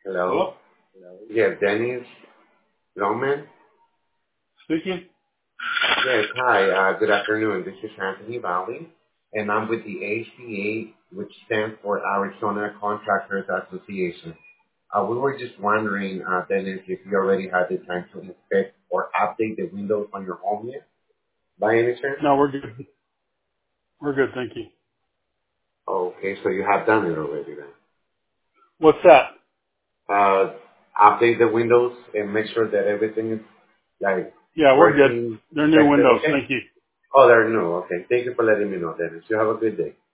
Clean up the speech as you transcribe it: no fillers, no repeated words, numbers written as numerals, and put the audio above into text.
Hello? Hello? Yes, Dennis Roman. Speaking? Yes, hi. Good afternoon. This is Anthony Valley, and I'm with the ACA, which stands for Arizona Contractors Association. We were just wondering, Dennis, if you already had the time to inspect or update the windows on your home yet, by any chance? No, we're good. We're good, thank you. Okay, so you have done it already then. What's that? Update the windows and make sure that everything is like Yeah, we're good. working They're new like that. windows, Okay. thank you. Oh, they're new. Okay. Thank you for letting me know, Dennis. You have a good day.